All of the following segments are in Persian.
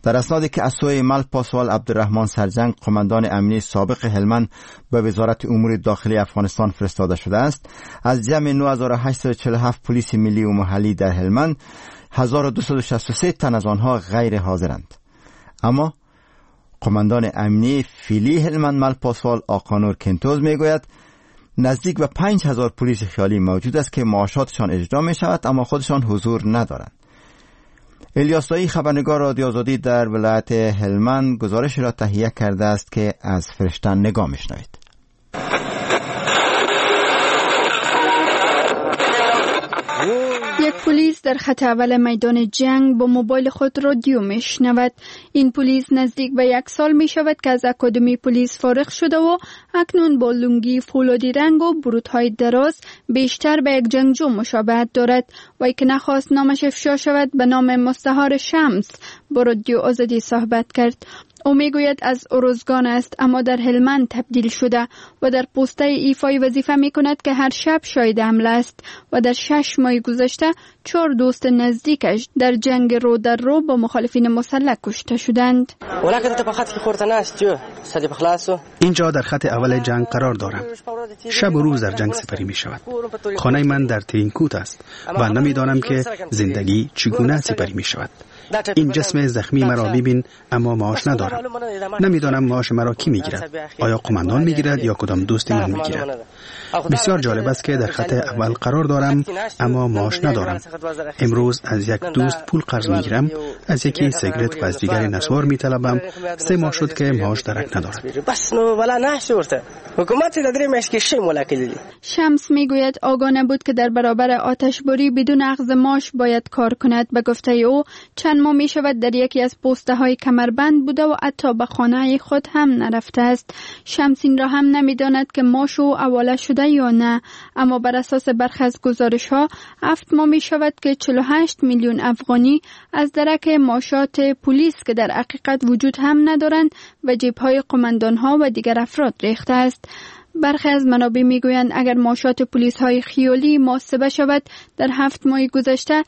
در اسنادی که از سوی مل پاسوال عبدالرحمن سرجنگ قماندان امنیتی سابق هلمند به وزارت امور داخلی افغانستان فرستاده شده است، از جمع 9847 پلیس ملی و محلی در هلمند 1263 تن از آنها غیر حاضرند. اما قماندان امنیتی فعلی هلمند مل پاسوال آقانور کنتوز میگوید نزدیک به 5000 پلیس خیالی موجود است که معاشاتشان اجرا می شود اما خودشان حضور ندارند. الیاس دایی خبرنگار رادیو آزادی در ولایت هلمند گزارش را تهیه کرده است که از فرشتن نگاه میشنوید. یک پلیس در خط اول میدان جنگ با موبایل خود رادیو میشنود. این پلیس نزدیک به 1 سال می شود که از اکادمی پلیس فارغ شده و اکنون با لنگی فولادی رنگ و برودهای دراز بیشتر به یک جنگجو مشابهت دارد. وی که نخواست نامش افشا شود به نام مستعار شمس با رادیو آزادی صحبت کرد. او میگوید از ارزگان است اما در هلمند تبدیل شده و در پوسته ایفای وظیفه می کند که هر شب شاهد حمله است و در 6 ماه گذشته 4 دوست نزدیکش در جنگ رو در رو با مخالفین مسلح کشته شدند. اینجا در خط اول جنگ قرار دارم. شب و روز در جنگ سپری می شود. خانه من در ترینکوت است و نمیدانم که زندگی چگونه سپری می شود. این جسم زخمی مرا ببین اما معاش ندارم. نمیدانم معاش مرا کی میگیرد، آیا قماندان میگیرد یا کدام دوست من میگیرد. بسیار جالب است که در خط اول قرار دارم اما معاش ندارم. امروز از یک دوست پول قرض میگیرم، از یکی سیگرت و از دیگری نسوار میطلبم. 3 ماه شد که معاش درک ندارد. شمس میگوید آگاه نبود که در برابر آتشباری بدون اخذ معاش باید کار کند. به گفته او چند ماه می شود در یکی از پوسته های کمربند بوده و حتی به خانه خود هم نرفته است. شمس این را هم نمی داند که معاش او حواله شده یا نه، اما بر اساس برخی از گزارش ها 7 ماه می شود که 48 میلیون افغانی از درک معاشات پلیس که در حقیقت وجود هم ندارند و جیب های قماندان ها و دیگر افراد ریخته است. برخی از منابع میگویند اگر معاشات پلیس های خیالی محاسبه شود در 7 ماه گذشته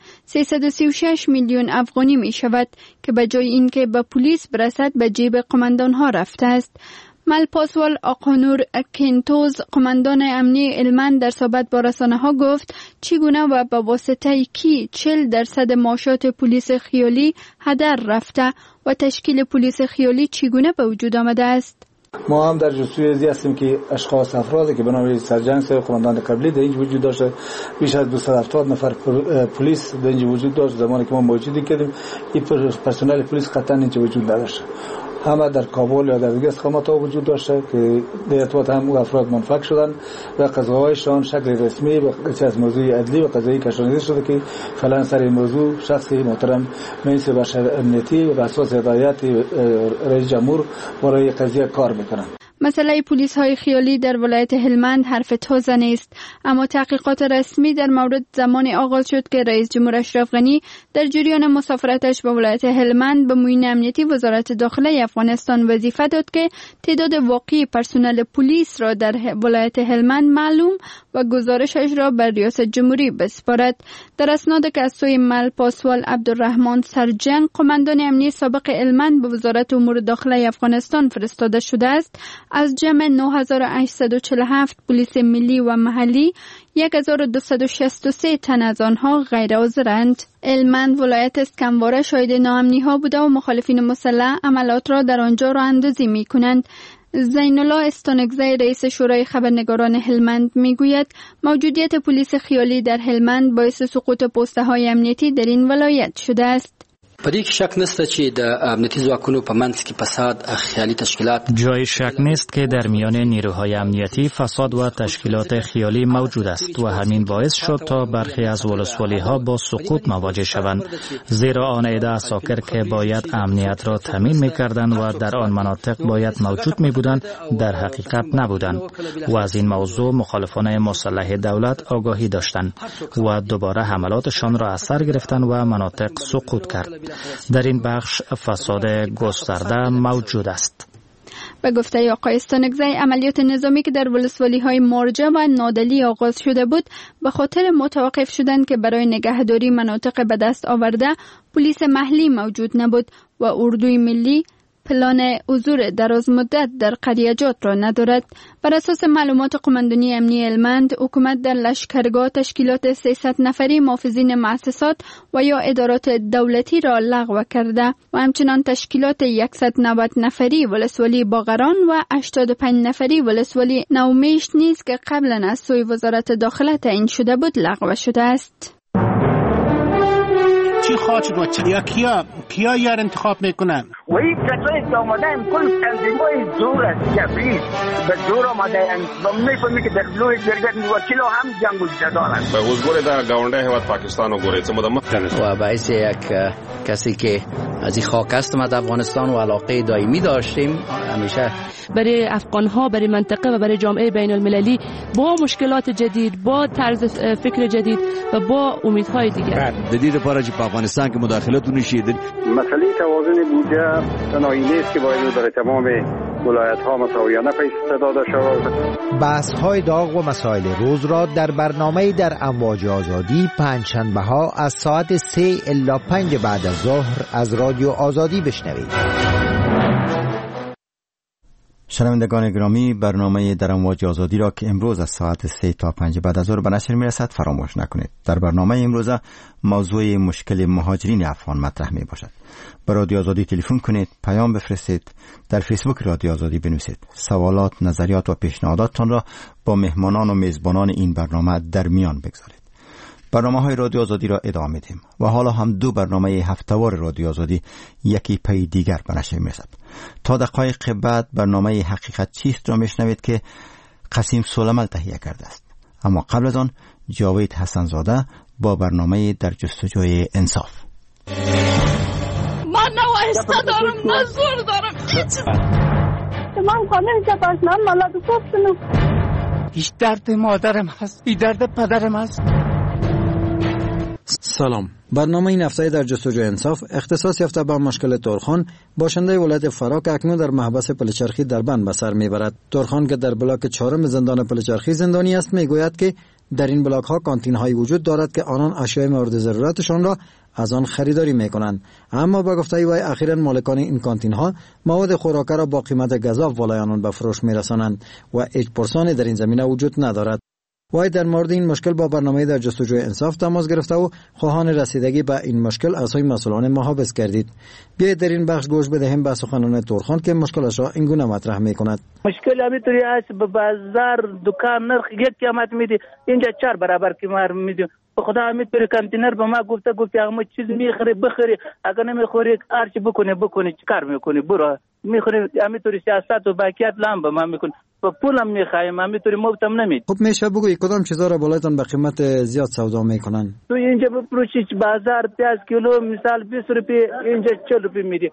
336 میلیون افغانی می شود که به جای اینکه به پلیس برسد به جیب قماندان ها رفته است. مل پاسوال آقانور کنتوز قماندان امنی هلمند در صحبت با رسانه ها گفت چگونه و به واسطه کی 40% معاشات پلیس خیالی هدر رفته و تشکیل پلیس خیالی چگونه به وجود آمده است. ما هم در جستجوی ازی هستیم که اشخاص افرادی که به نام سرجنگ صاحب قماندان قبلی در اینجا وجود داشته، بیش از 270 نفر پلیس در اینجا وجود داشت. زمانی که ما موجودی کردیم این پرسنل پلیس قطعا اینجا وجود نداشت، همه در کابل یا در دیگر استخدامات ها وجود داشته که در ارتباط هم او افراد منفک شدن و قضاهایشان شکل رسمی و از موضوع عدلی و قضایی کشانیده شده که فعلا سر این موضوع شخصی محترم مجلس بشر امنیتی و اساس هدایت رئیس جمهور برای قضیه کار میکنند. مسئله پلیس های خیالی در ولایت هلمند حرف تازه نیست، اما تحقیقات رسمی در مورد زمان آغاز شد که رئیس جمهور اشرف غنی در جریان مسافرتش به ولایت هلمند به معین امنیتی وزارت داخله افغانستان وظیفه داد که تعداد واقعی پرسنل پلیس را در ولایت هلمند معلوم و گزارشش را بر ریاست جمهوری بسپارد. در اسناد که از سوی مل پاسوال عبدالرحمن سرجنگ قماندان امنیتی سابق هلمند به وزارت امور داخله افغانستان فرستاده شده است، از جمع 9847 پلیس ملی و محلی 1263 تن از آنها غیر حاضرند. هلمند ولایت است که همواره شاهد ناامنی ها بوده و مخالفین مسلح عملات را در آنجا راه اندازی می کنند. زین الله استانکزی رئیس شورای خبرنگاران هلمند میگوید موجودیت پلیس خیالی در هلمند باعث سقوط پوسته های امنیتی در این ولایت شده است. پدې کې شک نشته چې د امنیتي ځواکونو په منځ کې فساد خیالي تشکیلات جای شک نیست که در میان نیروهای امنیتی فساد و تشکیلات خیالی موجود است و همین باعث شد تا برخی از ولسوالی ها با سقوط مواجه شوند، زیرا آن عده عساکر که باید امنیت را تامین می‌کردند و در آن مناطق باید موجود می‌بودند در حقیقت نبودند و از این موضوع مخالفان مسلح دولت آگاهی داشتند و دوباره حملاتشان را از سر گرفتند و مناطق سقوط کرد. در این بخش فساد گسترده موجود است. به گفته آقای استانکزی، عملیات نظامی که در ولسوالی‌های مارجه و نادلی آغاز شده بود به خاطر متوقف شدن که برای نگهداری مناطق به دست آورده پلیس محلی موجود نبود و اردوی ملی پلان حضور دراز مدت در قریجات را ندارد. بر اساس معلومات قماندانی امنیتی هلمند، حکومت در لشکرگاه تشکیلات 300 نفری محافظین مؤسسات و یا ادارات دولتی را لغو کرده و همچنان تشکیلات 190 نفری ولسوالی باغران و 85 نفری ولسوالی نومیشت نیز که قبلا از سوی وزارت داخله تعیین شده بود لغو شده است. چی خواهد شد یا کیا یار انتخاب میکنن؟ و این کسایی که آمده این کل تنظیمای زور است جبری به زور آمده و میفهمی که در لوی جرگت وکیل هم جنگ و جدال است. به حضور در گاونده هیواد پاکستان و گوریت و باعث یک کسی که از این خاک است ما در افغانستان و علاقه دائمی داشتیم همیشه برای افغان‌ها، برای منطقه و برای جامعه بین المللی با مشکلات جدید، با طرز فکر جدید و با امیدهای دیگر. جدید پارچ په افغانستان کې مداخلت ونشي. مسئله توازن بودجه تنهایی نیست که باید در تمام ولایت‌ها مساویانه پیش داده شود. بحث‌های داغ و مسائل روز را در برنامه در امواج آزادی پنجشنبه‌ها از ساعت 3 الی 5 بعد از ظهر از رادیو آزادی بشنوید. شنوندگان گرامی، برنامه در امواج آزادی را که امروز از ساعت 3 تا 5 بعد از ظهر به نشر میرسد فراموش نکنید. در برنامه امروز موضوع مشکل مهاجرین افغان مطرح می باشد. به رادیو آزادی تلفن کنید، پیام بفرستید، در فیسبوک رادیو آزادی بنویسید. سوالات، نظریات و پیشنهاداتتان را با مهمانان و میزبانان این برنامه در میان بگذارید. برنامه‌های رادیو آزادی را ادامه میدیم و حالا هم 2 برنامه هفته‌وار رادیو آزادی یکی پی دیگر به نشر میرسد. تا دقایق بعد برنامه حقیقت چیست را میشنوید که قاسم سلیمال تهیه کرده است. اما قبل از آن جاوید حسن‌زاده با برنامه در جستجوی انصاف. من نه وایسته دارم نه زور دارم هیچ. من خانه جباش من مالات گفتم. هیچ درد مادرم هست، این درد پدرم هست. سلام. برنامه این هفته در جستجوی انصاف اختصاص یافته به مشکل تورخان، باشنده ولایت فرا که اکنون در محبس پلچرخی در بند به سر میبرد. تورخان که در بلاک 4 زندان پلچرخی زندانی است میگوید که در این بلاک ها کانتین هایی وجود دارد که آنان اشیاء مورد ضرورتشان را از آن خریداری میکنند، اما با گفته وی اخیراً مالکان این کانتین ها مواد خوراک را با قیمت گزاف والای آنان به فروش میرسانند و هیچ پرسانی در این زمینه وجود ندارد. وای در مورد این مشکل با برنامه در جستجوی انصاف تماس گرفته و خواهان رسیدگی به این مشکل از سوی مسئولان محافظ گردید. بیایید در این بخش گوش بدهیم به سخنان تورخان که مشکلش را اینگونه مطرح میکند. مشکل همینطوری است، به بازار دکان نرخ یک قیمت میدی، اینجا 4 برابر قیمت میدی. به خدا همینطوری کانتینر به ما گفته اگه چیز میخری بخری، اگه نمیخوری هرچی بکنی چیکار میکنی برو میخوری. همینطوری سیاست و باکیت لام به ما میکنی، با پولم میخوایم همینطوری مفتم نمید. خب میشه بگویی کدام چیزا را بالایتان به قیمت زیاد سودا میکنن؟ تو اینجا بفروشی بازار پیاز کیلو مثال 20 روپیه، اینجا 40 روپیه میدی.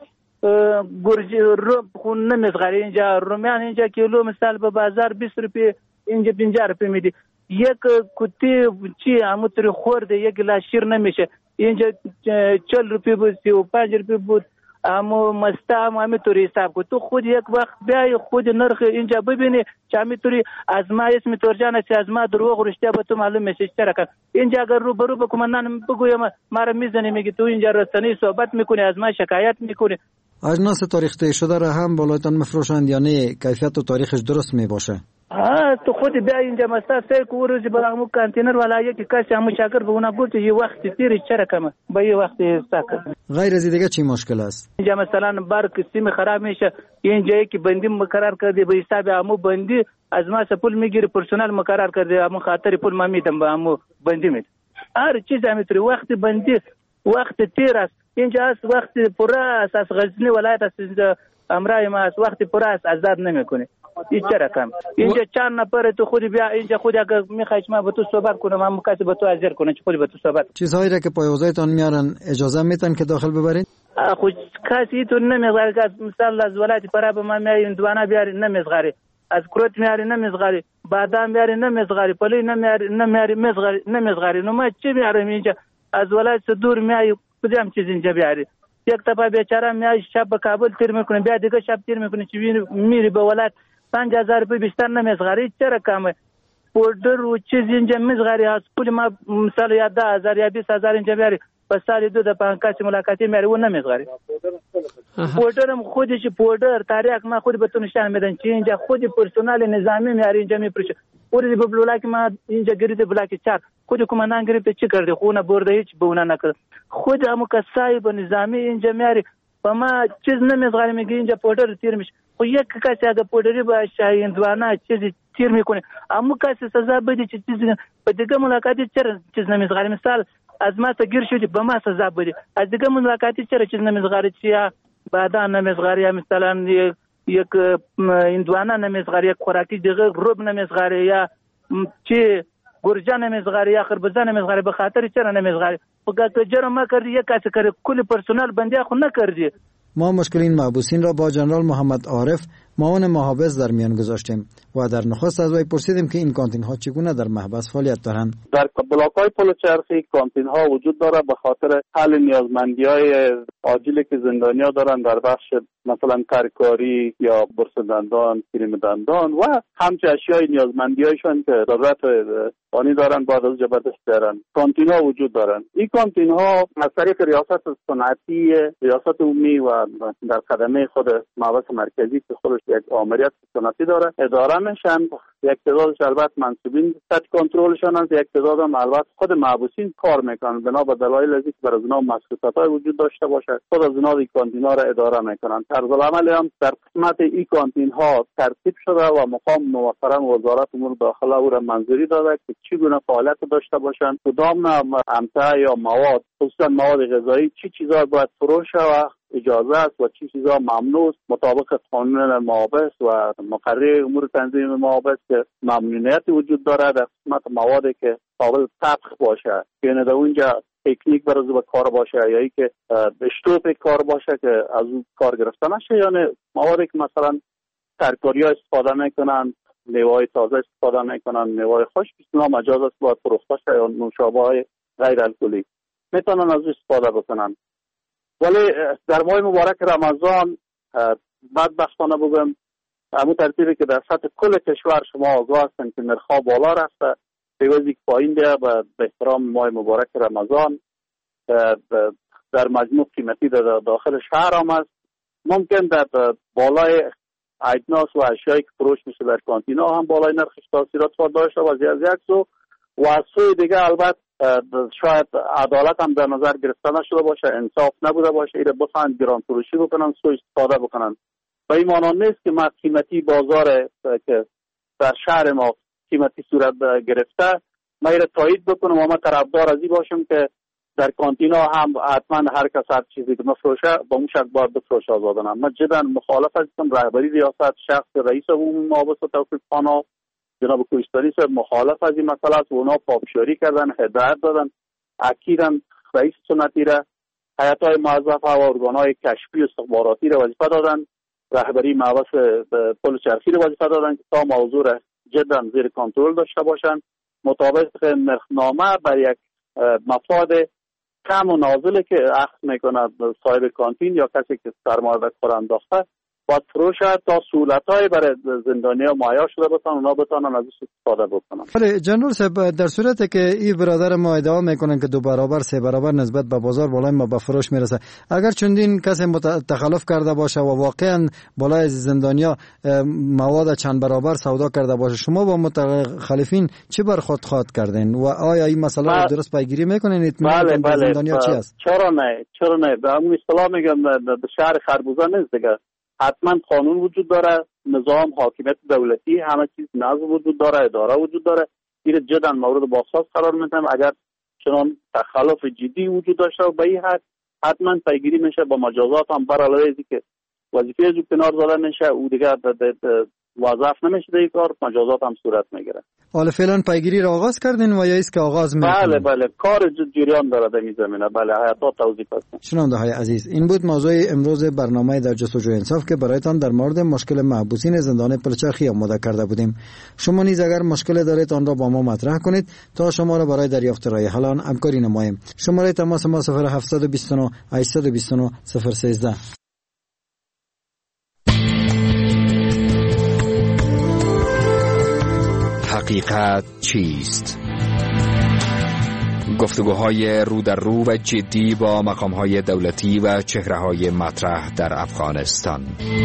گرجی رو خون نمیزغری، اینجا رومیان اینجا کیلو مثال به بازار 20 روپیه، اینجا 50 روپیه میدی. یک کوتی چی همونطوری خورده یک گلاس شیر نمیشه، اینجا 40 روپیه بود، 35 روپیه بود. اما مستا همینطوری حساب کو. تو خود یک وقت بیای خود نرخ اینجا ببینی که همینطوری از ما اسم تورجان است، از ما دروغ رشته به تو معلوم میشه. چرا که اینجا اگر رو برو بکن من بگویم ما را میزنی میگی تو اینجا رسانه‌ای صحبت میکنی، از ما شکایت میکنی. اجناس تاریخ شده را هم بالایتان مفروشند یا نه؟ کیفیت و تاریخش درست میباشه؟ تو خود بیا اینجا مستا سه کوروز برامو کانتینر والا یکی کسی همو شاگر به اونا گفت یه وقت تیری چرا کمه با یه وقت ساکر. غیر از دیگه چی مشکل است؟ اینجا مثلا بار سیم خراب میشه، اینجا که بندی مقرر کرده به حساب همو بندی از ما پول میگیره، پرسنل مقرر کرده همو خاطر پول ما میدم به همو بندی میده. هر چیز همینطوری وقت بندی وقت تیر است. اینجا است وقت پر است، از غزنی ولایت است امرای ما است وقت پر است آزاد نمیکنه. این چرا کم اینجا 4 نفر تو خود بیا اینجا خود اگر میخوای ما با تو صحبت کنم من کسی با تو حاضر کنه خود با تو صحبت. چیزهایی را که پایوزایتان میارن اجازه میتن که داخل ببرین؟ خود کسی تو نمیذاره. مثلا از ولایت پرا به ما میارین دوانه بیاری نمیذاره، از کروت میاری نمیذاره، بادام میاری نمیذاره، پلی نمیاری نمیذاره. نو ما چی میاریم اینجا از ولایت دور میای کدام چیز اینجا بیاری؟ یک دفعه بیچاره میاد شب به کابل تیر میکنه، بیا دیگه شب تیر میکنه چی میری به ولایت 5000 روپیه بیشتر نمیزغری. چرا کمه؟ پودر و چیز اینجا میزغری هست. پول ما مثلا یا 10000 یا 20000 اینجا میاری، به سال 2 دفعه کسی ملاقاتی میاری و نمیزغری. پودرم خودش پودر تاریخ ما خود بهتون نشان میدن چی اینجا خود پرسنل نظامی میاری اینجا میپرشه. اوری به بلاک ما اینجا گرید بلاک 4 خود کمانان گرفت چی کرده؟ خونه برده هیچ بونه نکرد. خود همو کسایی به نظامی اینجا میاری و ما چیز نمیزغری میگه اینجا پودر تیر میشه. خو یک کسی اگه پودری با شاهیندوانه چیزی تیر میکنه اما کسی سزا بده چی چیزی به دیگه ملاقاتی چرا چیز نمیزغری؟ مثال از ما گیر شدی به ما سزا بده، از دیگه ملاقاتی چرا چیز نمیزغری؟ چیا بعدا نمیزغری؟ یا مثلا یک هندوانه نمیزغری، یک خوراکی دیگه روب نمیزغری، یا چی گرجا نمیزغری یا خربزه نمیزغری؟ به خاطر چرا نمیزغری؟ فقط جرم ما کردی یک کسی کرد کل پرسنل بندی خود نکردی. ما مشکل این محبوسین را با جنرال محمد عارف معاون محافظ در میان گذاشتیم و در نخست از وی پرسیدیم که این کانتین ها چگونه در محبس فعالیت دارند. در بلاک های پل چرخی کانتین ها وجود داره به خاطر حل نیازمندی های عاجلی که زندانیا دارن در بخش مثلا ترکاری یا برس دندان، کریم دندان و همچه اشیای نیازمندی هایشان که ضرورت آنی دارن بعد از جبردست دارن. کانتین ها وجود دارن. این کانتین ها از طریق ریاست صنعتی، ریاست عمومی و در خدمه خود محبس مرکزی که خودش یک آمریت صنعتی داره اداره میشن. یک تعدادش البته منصوبین تحت کنترلشان هست، یک تعداد هم البته خود محبوسین کار میکنن بنا به دلایل ازی که برای اونا مسئولیت‌های وجود داشته باشه خود از اونا این کانتین ها را اداره میکنن. طرز العمل هم در قسمت این کانتین ها ترتیب شده و مقام موفرا وزارت امور داخله او را منظوری داده که چگونه فعالیت داشته باشند، کدام امتع یا مواد خصوصا مواد غذایی چی چیزا باید فروش و اجازه است و چی چیزا ممنوع است مطابق قانون محابس و مقرره امور تنظیم محابس که ممنوعیت وجود داره در قسمت موادی که قابل طبخ باشه، یعنی در اونجا تکنیک برای به کار باشه یا ای که اشتوپ کار باشه که از اون کار گرفته نشه، یعنی موادی که مثلا ترکاری‌ها استفاده میکنن، میوه‌های تازه استفاده میکنن، میوه‌های خشک اینا مجاز است باید فروخته شه یا نوشابه‌های غیر الکلی میتونن از استفاده بکنن. ولی در ماه مبارک رمضان بدبختانه بگم همون ترتیبی که در سطح کل کشور شما آگاه هستن که نرخ‌ها بالا رفته پیوزی پایین ده به احترام ماه مبارک رمضان در مجموع قیمتی در داخل شهر هم است. ممکن در بالای اجناس و اشیایی که فروش میشه در کانتینا هم بالای نرخش تاثیرات داشته و از یک سو و از سوی دیگه البته شاید عدالت هم در نظر گرفته نشده باشه، انصاف نبوده باشه، ایره بخواهند گران فروشی بکنن، سوء استفاده بکنن. و این معنی نیست که ما قیمتی بازار که در شهر ما قیمتی صورت گرفته ما ایره تایید بکنم و ما طرفدار از این باشم که در کانتینا هم حتما هر کس هر چیزی که مفروشه با اون شرط باید بفروشه آزادانه. من جدا مخالف هستم. رهبری ریاست شخص رئیس عمومی محافظ توفیق خانه جناب کوهستانی صاحب مخالف از این مسئله است و اونا پابشاری کردن، هدایت دادن، اکیدن رئیس سنتی را، هیئت‌های موظفه و ارگان‌های کشفی و استخباراتی را وظیفه دادن، رهبری محبس پل چرخی را وظیفه دادن که تا موضوع را جدا زیر کنترل داشته باشن مطابق نرخنامه بر یک مفاد کم و نازلی که اخذ میکنه صاحب کانتین یا کسی که سرمایه کار انداخته باید فروش تا سهولت‌های برای زندانی‌ها مهیا شده باشن اونا بتونن از استفاده بکنن. ولی جنرال صاحب در صورتی که این برادر ما ادعا میکنن که 2 برابر 3 برابر نسبت به بازار بالای ما به فروش میرسه، اگر چندین کسی تخلف کرده باشه و واقعا بالای زندانیا مواد چند برابر سودا کرده باشه، شما با متخلفین چه برخورد خواهد کردین و آیا این مسئله رو درست پیگیری میکنین؟ اطمینان به زندانیا چی است؟ چرا نه به همون اصطلاح میگم به شهر خربوزه نیست دیگه. حتما قانون وجود داره، نظام، حاکمیت دولتی، همه چیز نظم وجود داره، اداره وجود داره. این جدا مورد بحث قرار میدم. اگر چنان تخلف جدی وجود داشته و به این حد حتما پیگیری میشه با مجازات هم بر علیه که وظیفه از کنار زده میشه او دیگه وظایف نمیشه این کار، مجازات هم صورت میگیره. حالا فعلا پیگیری را آغاز کردین و یا است که آغاز میکنین؟ بله کار جریان داره در این زمینه. بله حیاتا توضیح هستم. شنونده های عزیز، این بود موضوع امروز برنامه در جستجو انصاف که برایتان در مورد مشکل محبوسین زندان پلچرخی آماده کرده بودیم. شما نیز اگر مشکل دارید آن را با ما مطرح کنید تا شما را برای دریافت راه حل آن همکاری نماییم. شماره تماس ما 0729 829 013. حقیقت چیست؟ گفتگوهای رو در رو و جدی با مقامهای دولتی و چهره‌های مطرح در افغانستان.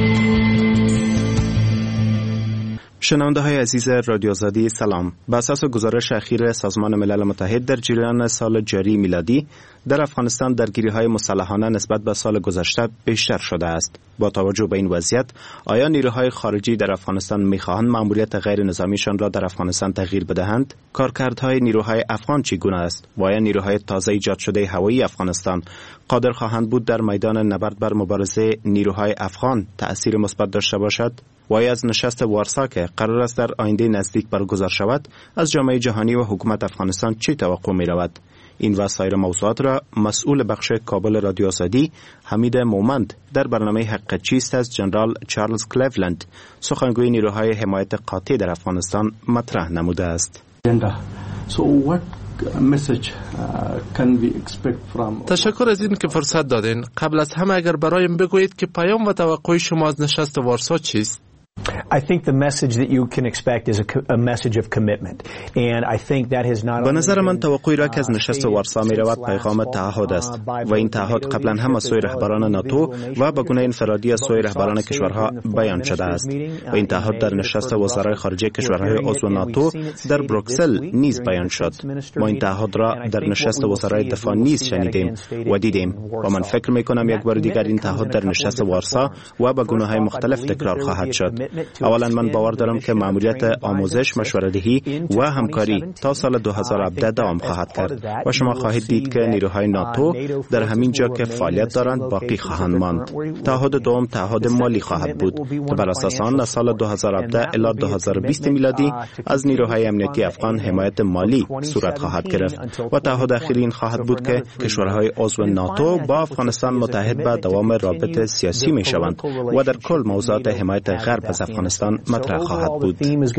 شنونده های عزیز رادیو آزادی سلام. بر اساس گزارش اخیر سازمان ملل متحد در جریان سال جاری میلادی در افغانستان درگیری های مسلحانه نسبت به سال گذشته بیشتر شده است. با توجه به این وضعیت آیا نیروهای خارجی در افغانستان میخواهند مأموریت غیر نظامیشان را در افغانستان تغییر بدهند؟ کارکردهای نیروهای افغان چگونه است؟ و آیا نیروهای تازه ایجاد شده هوایی افغانستان قادر خواهند بود در میدان نبرد بر مبارزه نیروهای افغان تأثیر مثبت داشته باشد؟ و از نشست وارسا که قرار است در آینده نزدیک برگزار شود از جامعه جهانی و حکومت افغانستان چه توقع می رود؟ این و سایر موضوعات را مسئول بخش کابل رادیو آزادی حمید مومند در برنامه حقیقت چیست از جنرال چارلز کلیولند سخنگوی نیروهای حمایت قاطع در افغانستان مطرح نموده است. تشکر از این که فرصت دادین. قبل از همه اگر برایم بگویید که پیام و توقع شما از نشست وارسا چیست؟ I think the message that you can expect is a message of commitment and I think that has not. به نظر من توقعی را که از نشست وارسا می رود پیغام تعهد است و این تعهد قبلا هم از سوی رهبران ناتو و به گونه انفرادی از سوی رهبران کشورها بیان شده است و این تعهد در نشست وزرای خارجه کشورهای عضو ناتو در بروکسل نیز بیان شد. ما این تعهد را در نشست وزرای دفاع نیز شنیدیم و دیدیم و من فکر می کنم یک بار دیگر این تعهد در نشست وارسا و به گونه‌های مختلف تکرار خواهد شد. اولا من باور دارم که مأموریت آموزش، مشوره‌دهی و همکاری تا سال 2017 دوام خواهد کرد و شما خواهید دید که نیروهای ناتو در همین جا که فعالیت دارند باقی خواهند ماند. تعهد دوم تعهد مالی خواهد بود که بر اساس آن از سال 2017 الی 2020 میلادی از نیروهای امنیتی افغان حمایت مالی صورت خواهد گرفت و تعهد اخیر این خواهد بود که کشورهای عضو ناتو با افغانستان متحد به دوام رابطه سیاسی می شوند و در کل موضوعات حمایت غرب از افغانستان مطرح خواهد بود.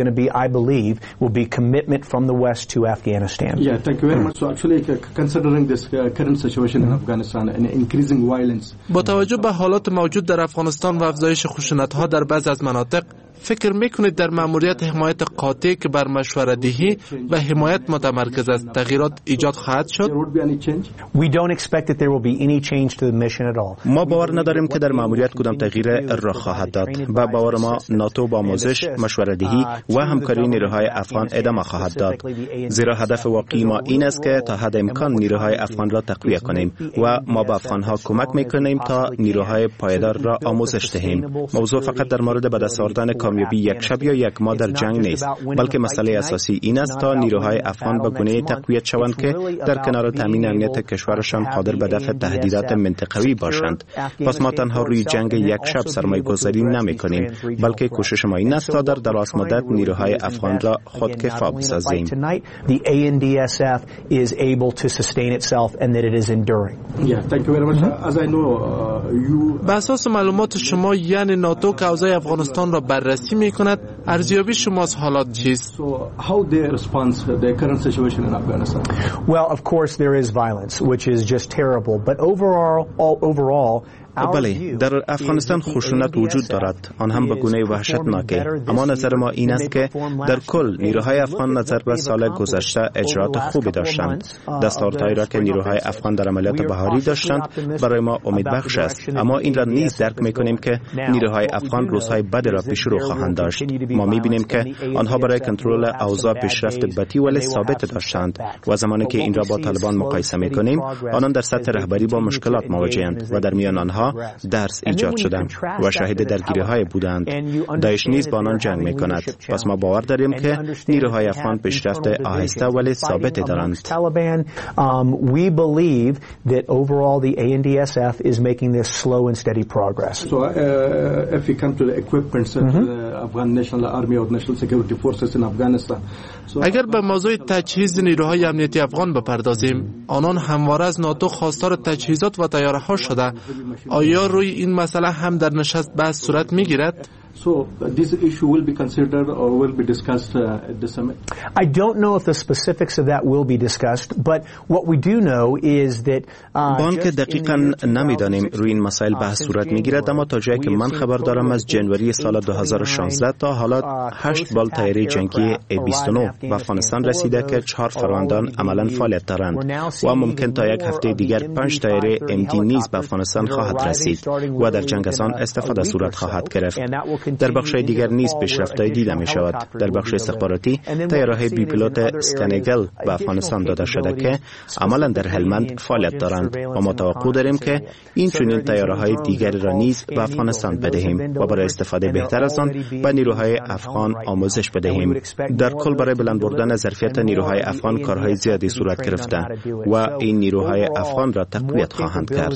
با توجه به حالات موجود در افغانستان و افزایش خشونت‌ها در بعضی از مناطق فکر میکنید در مأموریت حمایت قاطع که بر مشوره‌دهی و حمایت متمرکز است تغییرات ایجاد خواهد شد؟ ما باور نداریم که در مأموریت کدام تغییر رخ خواهد داد و باور ما ناتو با آموزش، مشوره‌دهی و همکاری نیروهای افغان ادامه خواهد داد. زیرا هدف واقعی ما این است که تا حد امکان نیروهای افغان را تقویت کنیم و ما به افغانها کمک میکنیم تا نیروهای پایدار را آموزش دهیم. موضوع فقط در مورد به دست آوردن کامیابی یک شب یا یک ماه در جنگ نیست، بلکه مسئله اساسی این است تا نیروهای افغان به گونه‌ای تقویت شوند که در کنار تامین امنیت کشورشان قادر به دفع تهدیدات منطقوی باشند. پس ما تنها روی جنگ یک شب سرمایه‌گذاری نمی‌کنیم، بلکه کوشش ما این است تا در دراز مدت نیروهای افغان را خودکفا بسازیم. به اساس معلومات شما یعنی ناتو که اوضاع افغانستان را بررسی می کند، ارزیابی شما از حالات چیست؟ Well, of course there is violence, which is just terrible, but overall بله، در افغانستان خشونت وجود دارد، آن هم به گونه وحشتناکه. اما نظر ما این است که در کل نیروهای افغان نظر به سال گذشته اجرات خوبی داشتند. دستاوردهایی را که نیروهای افغان در عملیات بهاری داشتند برای ما امیدبخش است. اما این را نیز درک می‌کنیم که نیروهای افغان روزهای بدی را پیش رو خواهند داشت. ما می‌بینیم که آنها برای کنترل اوضاع پیشرفت بطی ولی ثابت داشتند و زمانی که این را با طالبان مقایسه می‌کنیم، آنان در سطح رهبری با مشکلات مواجه‌اند و در میان آنها درس ایجاد شدند و شاهد درگیری‌های بودند. داعش نیز با آنان جنگ می‌کند. پس ما باور داریم که نیروهای افغان پیشرفت آهسته ولی ثابت دارند. We believe that overall the ANDSF is making this slow and steady progress. So if we come to the equipment, اگر به موضوع تجهیز نیروهای امنیتی افغان بپردازیم، آنان همواره از ناتو خواستار تجهیزات و طیاره‌ها شده. آیا روی این مسئله هم در نشست بحث صورت می‌گیرد؟ So this issue will be considered or will be discussed at the summit. I don't know if the specifics of that will be discussed, but what we do know is that بانک دقیقاً نمیدانیم روی این مسائل بحث صورت میگیرد، اما تا جایی که من خبر دارم از جنوری سال 2016 تا حالا 8 بال طیاره جنگی A-29 به افغانستان رسیده که 4 فروندان عملاً فعالیت دارند و ممکن تا یک هفته دیگر 5 طیاره MD نیز به افغانستان خواهد رسید و در جنگ از آن استفاده صورت خواهد گرفت. در بخش دیگر نیز پیشرفت‌های دیده می شود. در بخش استخباراتی طیاره‌های بی پیلوت اسکنگل به افغانستان داده شده که عملاً در هلمند فعالیت دارند و ما توقع داریم که این چنین طیاره‌های دیگری را نیز به افغانستان بدهیم و برای استفاده بهتر از آن به نیروهای افغان آموزش بدهیم. در کل برای بلند بردن ظرفیت نیروهای افغان کارهای زیادی صورت گرفته و این نیروهای افغان را تقویت خواهند کرد.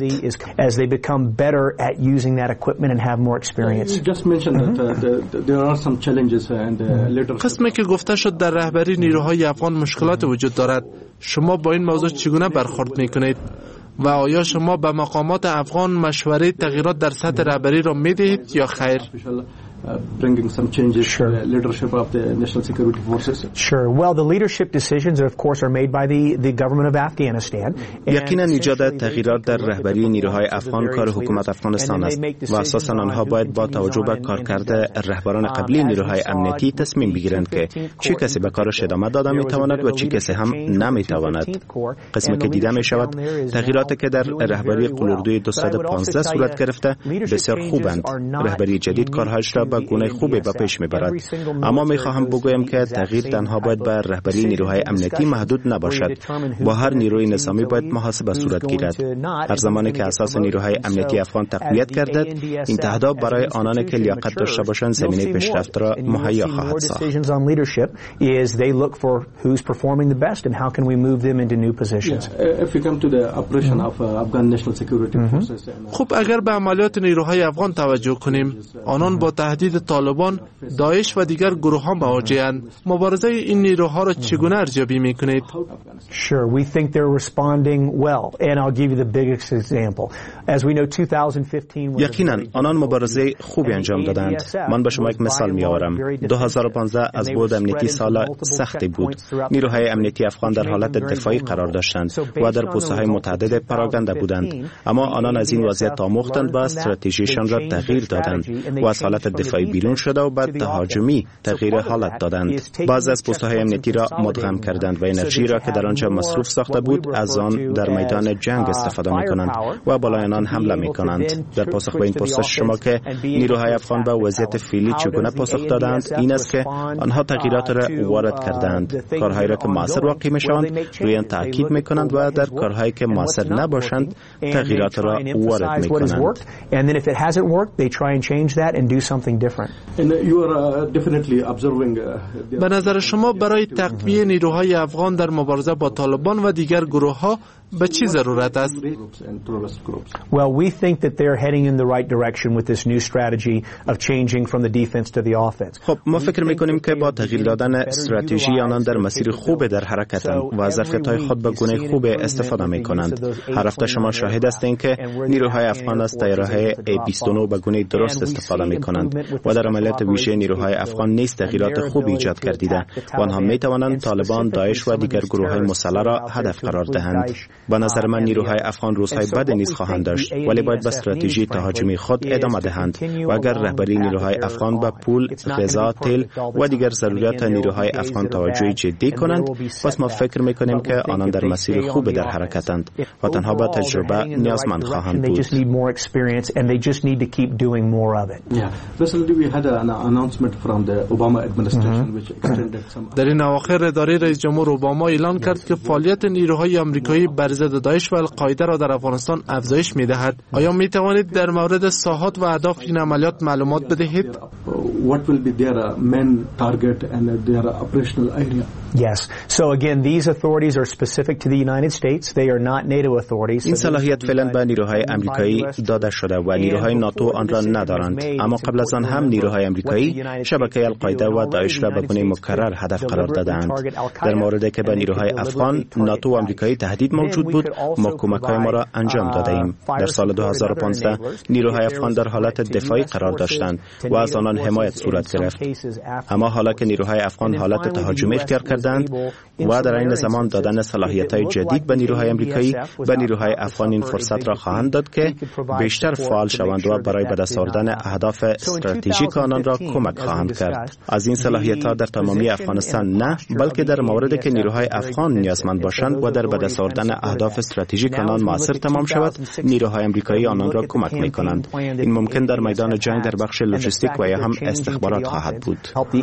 قسمی که گفته شد در رهبری نیروهای افغان مشکلات وجود دارد. شما با این موضوع چگونه برخورد میکنید؟ و آیا شما به مقامات افغان مشوره تغییرات در سطح رهبری را میدهید یا خیر؟ bringing some changes to the leadership of the national security forces. Sure. Well, the leadership decisions, of course, are made by the government of Afghanistan. یقینا ایجاد تغییرات در رهبری نیروهای افغان کار حکومت افغانستان است و اساساً آنها باید با توجه به کارکرد رهبران قبلی نیروهای امنیتی تصمیم بگیرند که چه کسی به کارش ادامه داده میتواند و چه کسی هم نمیتواند. قسمی که دیده می شود تغییراتی که در رهبری قلوردوی 215 صورت گرفته بسیار خوبند. رهبری جدید کارهایش را به گونه خوبی به پیش میبرد، اما میخواهم بگویم که تغییر تنها باید به رهبری نیروهای امنیتی محدود نباشد. با هر نیروی نظامی باید محاسبه صورت گیرد. هر زمانی که اساس نیروهای امنیتی افغان تقویت گردد، این تهدید برای آنانی که لیاقت داشته باشند زمینه پیشرفت را مهیا خواهد ساخت. خب اگر به عملیات نیروهای افغان توجه کنیم، آنان با تهدید طالبان، داعش و دیگر گروه‌ها مواجه‌اند. مبارزه این نیروها را چگونه ارزیابی می‌کنید؟ Sure, we think they're responding well, and I'll give you the biggest example. As we know, 2015 یقیناً آنان مبارزه خوبی انجام دادند. من به شما یک مثال می‌آورم. 2015 از بود امنیتی سال سختی بود. نیروهای امنیتی افغان در حالت دفاعی قرار داشتند و در پست‌های متعدد پراگنده بودند، اما آنان از این وضعیت آموختند و استراتژیشان را تغییر دادند و از حالت دفاعی بیرون شده و بعد تهاجمی تغییر حالت دادند. بعضی از پست‌های امنیتی را مدغم کردند و انرژی را که در آنجا مصرف ساخته بود از آن در میدان جنگ استفاده می‌کنند و بالای آنان حمله می‌کنند. در پاسخ به این پرسش شما که نیروهای افغان به وضعیت فعلی چگونه پاسخ دادند، این است که آنها تغییرات را وارد کردند. کارهایی را که موثر واقع می‌شوند روی آن تاکید می‌کنند و در کارهایی که موثر نباشند تغییرات را وارد می‌کنند. به نظر شما برای تقویت نیروهای افغان در مبارزه با طالبان و دیگر گروه‌ها به چی ضرورت است؟ Well, we think that they're heading in the right direction with this new strategy of changing from the defense to the offense. خب ما فکر می‌کنیم که با تغییر دادن استراتژی آنان در مسیر خوب در حرکتند و از ظرفیت‌های خود به گونه خوب استفاده می‌کنند. هر هفته شما شاهد هستید که نیروهای افغان از طیاره‌های A-29 به گونه درست استفاده می‌کنند و در عملیات ویژه نیروهای افغان نیز تغییرات خوبی ایجاد کردیده و آنها می‌توانند طالبان، داعش و دیگر گروه‌های مسلح را هدف قرار دهند. به نظر من نیروهای افغان روزهای بدی نیز خواهند داشت، ولی باید به استراتژی تهاجمی خود ادامه دهند و اگر رهبری نیروهای افغان به پول، غذا، تیل و دیگر ضروریات نیروهای افغان توجه جدی کنند، پس ما فکر می‌کنیم که آنان در مسیر خوب در حرکتند و تنها با تجربه نیازمند خواهند بود. در این اواخر اداره رئیس جمهور اوباما اعلان کرد که فعالیت نیروهای آمریکایی بر ضد داعش و القاعده را در افغانستان افزایش می‌دهد. آیا می‌توانید در مورد ساحات و اهداف این عملیات معلومات بدهید؟ What will be their main target and their operational area? Yes. So again, these authorities are specific to the United States. They are not NATO authorities. این صلاحیت فعلا به نیروهای آمریکایی داده شده و نیروهای ناتو آن را ندارند. اما قبل از آن هم نیروهای آمریکایی شبکه القاعده و داعش را به گونه مکرر هدف قرار دادند. در موردی که به نیروهای افغان ناتو و آمریکایی تهدید موجود بود، ما کمک‌های ما را انجام داده ایم. در سال 2015 نیروهای افغان در حالت دفاعی قرار داشتند و از آنان حمایت صورت گرفت. اما حالا که نیروهای افغان حالت تهاجمی اختیار کردند و در این زمان دادن صلاحیت‌های جدید به نیروهای آمریکایی و نیروهای افغان این فرصت را خواهند داد که بیشتر فعال شوند و برای به دست آوردن اهداف استراتژیک آنان را کمک خواهند کرد. از این صلاحیت‌ها در تمامی افغانستان نه، بلکه در موردی که نیروهای افغان نیازمند باشند و در به دست آوردن اهداف استراتژیک آنان موثر تمام شود، نیروهای آمریکایی آنان را کمک می‌کنند. این ممکن در میدان جنگ در بخش لوجستیک و یا هم استخبارات خواهد بود.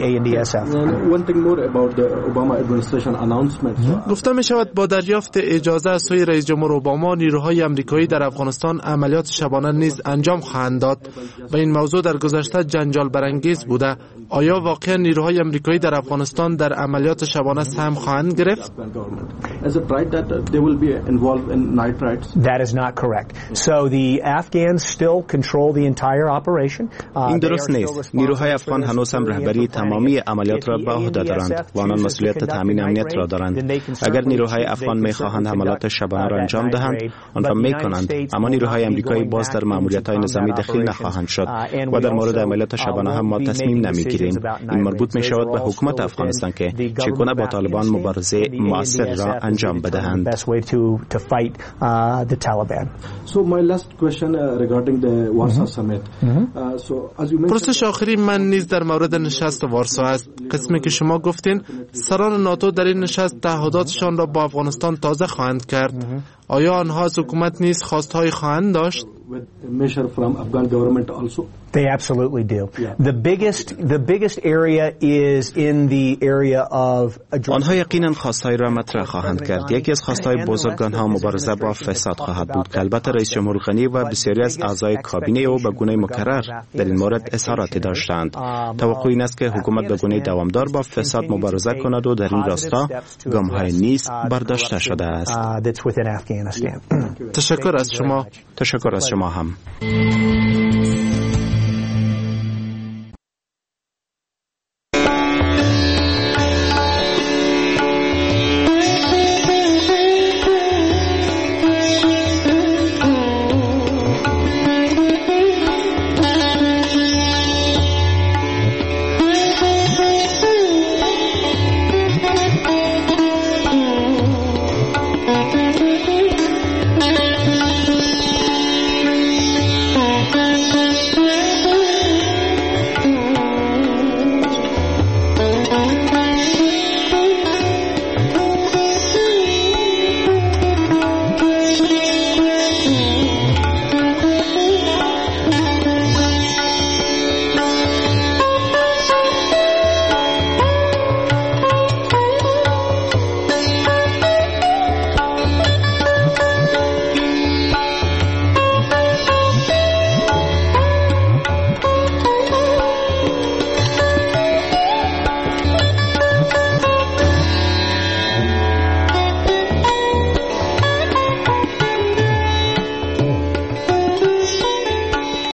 گفته می شود با دریافت اجازه از سوی رئیس جمهور اوباما نیروهای آمریکایی در افغانستان عملیات شبانه نیز انجام خواهند داد و این موضوع در گذشته جنجال برانگیز بوده. آیا واقعا نیروهای آمریکایی در افغانستان در عملیات شبانه سهم خواهند گرفت؟ That is not correct. So the Afghans still control the entire operation. این درست نیست. نیروهای افغان هنوز هم رهبری تمامی عملیات را به عهده دارند و آنان مسئولیت تامین امنیت را دارند. اگر نیروهای افغان می‌خواهند حملات شبانه را انجام دهند، آن را می‌کنند، اما نیروهای آمریکایی باز در مأموریت‌های نظامی دخیل نخواهند شد و در مورد عملیات شبانه هم ما تصمیم نمی‌گیریم. این مربوط می‌شود به حکومت افغانستان که چگونه با طالبان مبارزه مؤثر را انجام بدهند. پرسش آخری من نیز در مورد نشست وارسا است. قسمی که شما گفتین سران ناتو در این نشست تعهداتشان را با افغانستان تازه خواهند کرد. آیا آنها از حکومت نیز خواستهایی خواهند داشت؟ They absolutely do. The biggest area is in the area of آنها یقینا خواستهایی را مطرح خواهند کرد. یکی از خواستهای بزرگ آنها مبارزه با فساد خواهد بود که البته رئیس جمهور غنی و بسیاری از اعضای کابینه او به گونه مکرر در این مورد اظهاراتی داشتند. توقع این است که حکومت به گونه دوامدار با فساد مبارزه کند و در این راستا گام‌های نیز برداشته شده است. تشکر از شما. تشکر از شما هم.